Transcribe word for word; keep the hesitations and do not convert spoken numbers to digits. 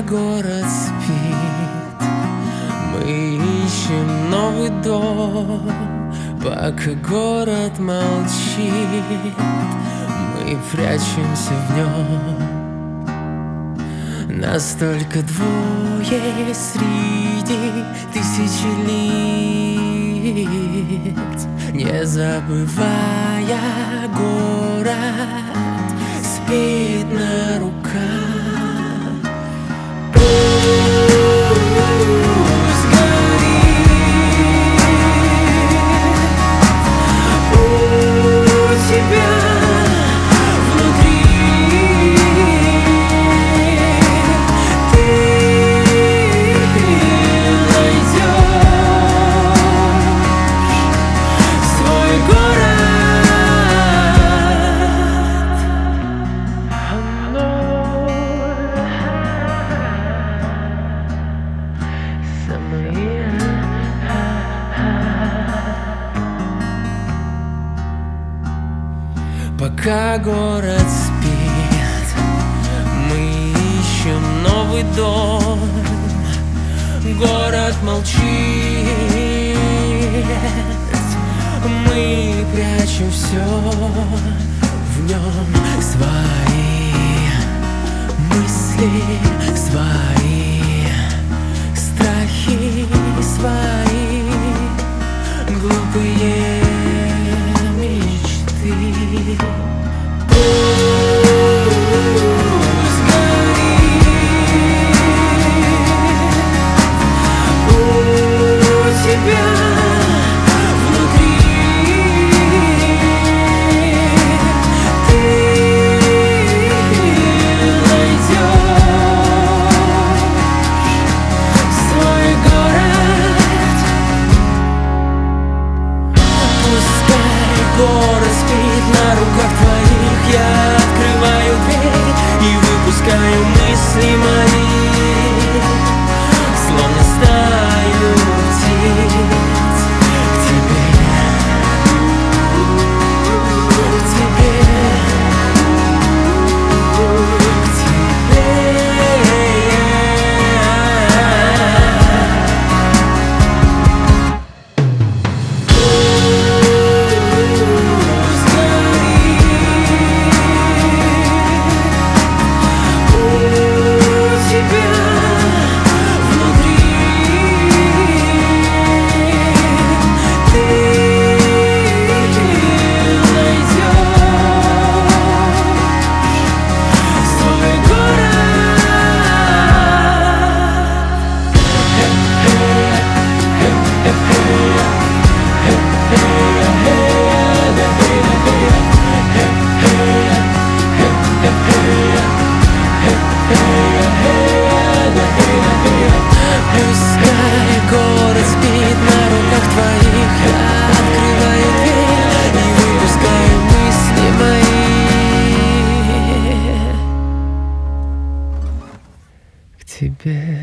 город спит, мы ищем новый дом. Пока город молчит, мы прячемся в нем. Нас только двое среди тысячи лиц, не забывая, город спит на руках. Пока город спит, мы ищем новый дом. Город молчит, мы прячем все в нем. Свои мысли, свои страхи, свои глупые мечты. Город спит на руках твоих, я открываю дверь и выпускаю мысли мои, словно стаю птиц к тебе, к тебе, к тебе. Тебе.